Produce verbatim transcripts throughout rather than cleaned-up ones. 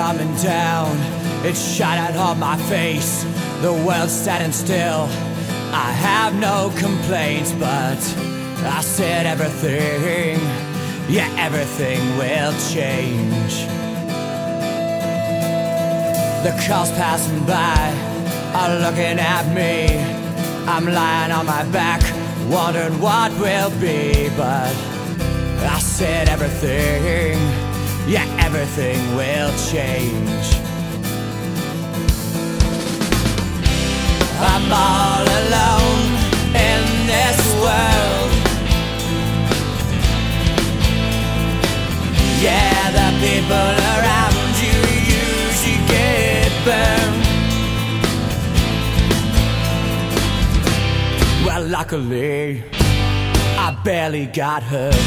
coming down. It's shining on my face. The world's standing still. I have no complaints, but I said everything, yeah, everything will change. The cars passing by are looking at me. I'm lying on my back, wondering what will be, but I said everything, yeah, everything will change. I'm all alone in this world. Yeah, the people around you usually get burned. Well, luckily, I barely got hurt.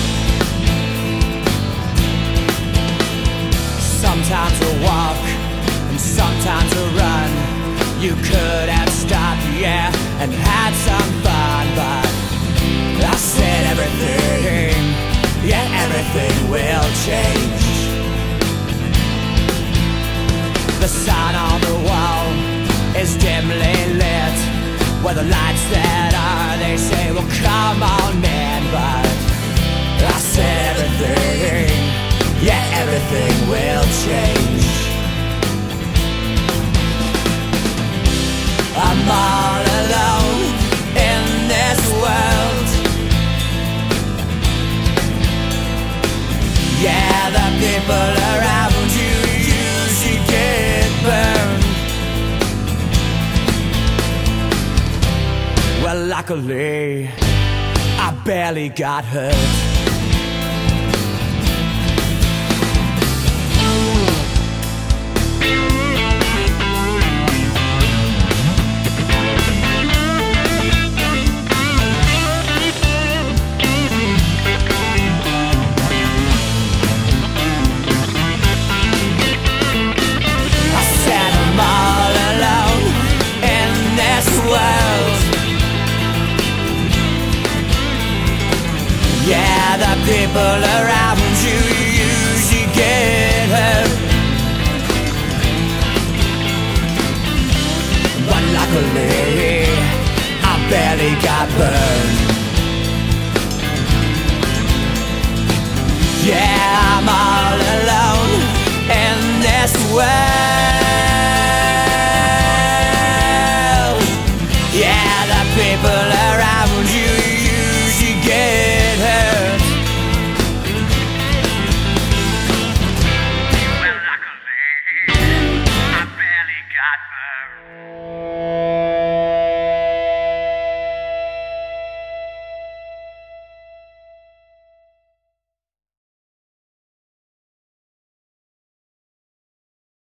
Sometimes I walk and sometimes I run. You could have stopped, yeah, and had some fun, but I said everything, yeah, everything will change. The sign on the wall is dimly lit. Where the lights that are, they say, well, come on in, but I said everything, yeah, everything will change. I'm all alone in this world. Yeah, the people around you usually get burned. Well, luckily, I barely got hurt. Yeah, the people around you usually get hurt. But luckily